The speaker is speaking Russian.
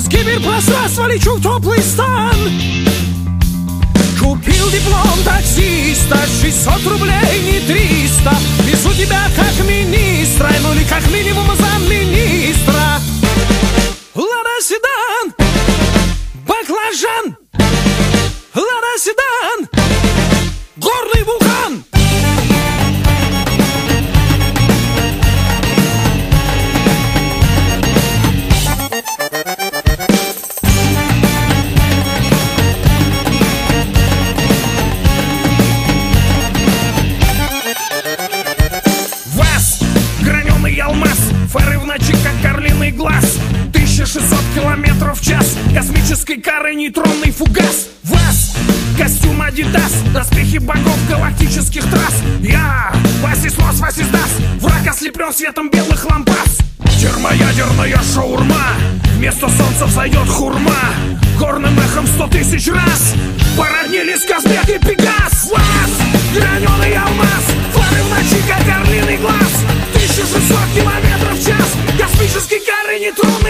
С киберпространства лечу в теплый стан. Купил диплом таксиста, 600 рублей, не 300. Везу тебя как министра, ну или как минимум замминистра. Лада седан, баклажан. Лада седан, горный вулкан. Фары в ночи, как орлиный глаз. 1600 километров в час. Космической кары нейтронный фугас. ВАЗ, костюм Адидас, доспехи богов галактических трасс. Я, Васисмос, Васисдас, враг ослеплен светом белых лампас. Термоядерная шаурма, вместо солнца взойдет хурма. Горным эхом 100 тысяч раз породнились Казбек и Пегас. ВАЗ, граненый алмаз, фары в ночи, как орлиный глаз. 1600 километров в час, космической кары нейтронный